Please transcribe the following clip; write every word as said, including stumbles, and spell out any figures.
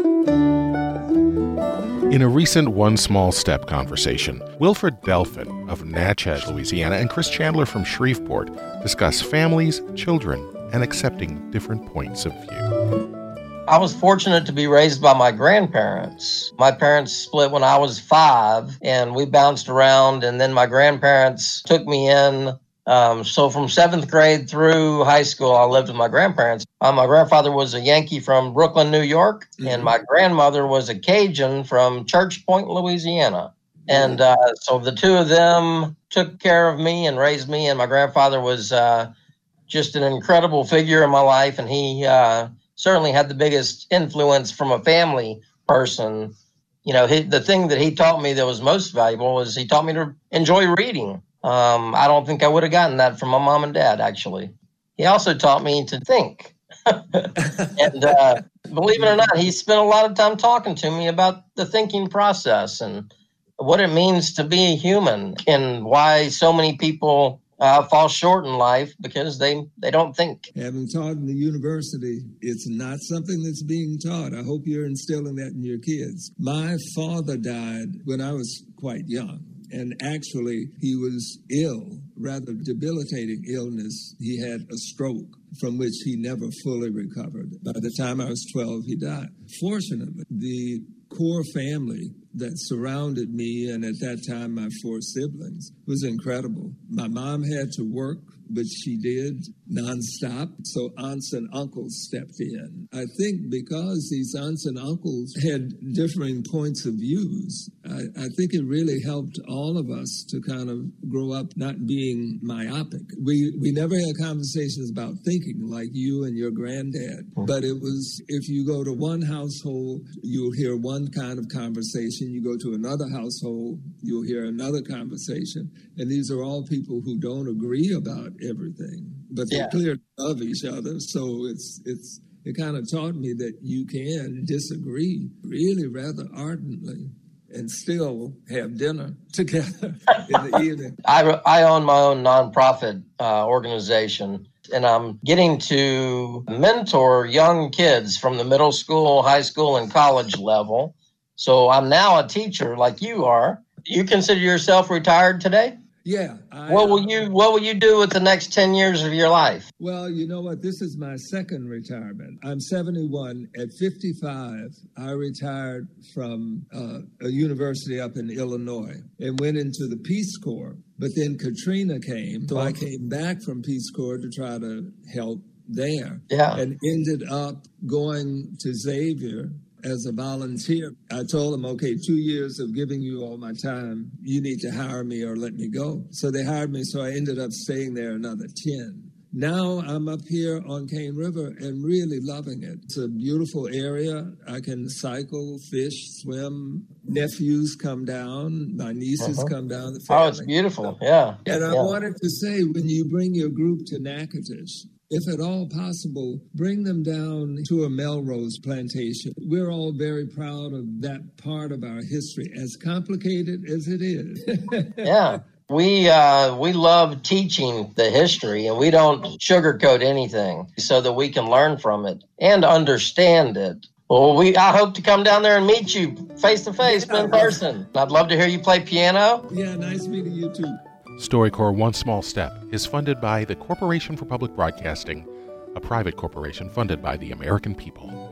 In a recent One Small Step conversation, Wilfred Delphin of Natchez, Louisiana, and Chris Chandler from Shreveport discuss families, children, and accepting different points of view. I was fortunate to be raised by my grandparents. My parents split when I was five, and we bounced around, and then my grandparents took me in. Um, so from seventh grade through high school, I lived with my grandparents. Uh, my grandfather was a Yankee from Brooklyn, New York, mm-hmm. and my grandmother was a Cajun from Church Point, Louisiana. And uh, so the two of them took care of me and raised me, and my grandfather was uh, just an incredible figure in my life, and he uh, certainly had the biggest influence from a family person. You know, he, the thing that he taught me that was most valuable was he taught me to enjoy reading. Um, I don't think I would have gotten that from my mom and dad, actually. He also taught me to think. and uh, believe it or not, he spent a lot of time talking to me about the thinking process and what it means to be a human and why so many people uh, fall short in life because they, they don't think. Having taught in the university, it's not something that's being taught. I hope you're instilling that in your kids. My father died when I was quite young. And actually, he was ill, rather debilitating illness. He had a stroke from which he never fully recovered. By the time I was twelve, he died. Fortunately, the core family that surrounded me, and at that time my four siblings, was incredible. My mom had to work, but she did nonstop. So aunts and uncles stepped in. I think because these aunts and uncles had differing points of views, I, I think it really helped all of us to kind of grow up not being myopic. We we never had conversations about thinking like you and your granddad, but it was, if you go to one household, you'll hear one kind of conversation. You go to another household, you'll hear another conversation. And these are all people who don't agree about everything, but they yeah. clearly love each other. So it's it's it kind of taught me that you can disagree really rather ardently and still have dinner together in the evening. I, I own my own nonprofit uh, organization, and I'm getting to mentor young kids from the middle school, high school, and college level. So I'm now a teacher like you are. You consider yourself retired today? Yeah. I, what will you What will you do with the next ten years of your life? Well, you know what? This is my second retirement. I'm seventy-one. At fifty-five, I retired from uh, a university up in Illinois and went into the Peace Corps. But then Katrina came, so I came back from Peace Corps to try to help there. Yeah. And ended up going to Xavier as a volunteer. I told them, okay, two years of giving you all my time, you need to hire me or let me go. So they hired me, so I ended up staying there another ten. Now I'm up here on Cane River and really loving it. It's a beautiful area. I can cycle, fish, swim. Nephews come down. My nieces uh-huh. come down. The family. Oh, it's beautiful, yeah. And yeah. I wanted to say, when you bring your group to Natchitoches, if at all possible, bring them down to a Melrose plantation. We're all very proud of that part of our history, as complicated as it is. yeah. We uh, we love teaching the history, and we don't sugarcoat anything so that we can learn from it and understand it. Well, we I hope to come down there and meet you face to face, in person. I'd love to hear you play piano. Yeah, nice meeting you too. StoryCorps One Small Step is funded by the Corporation for Public Broadcasting, a private corporation funded by the American people.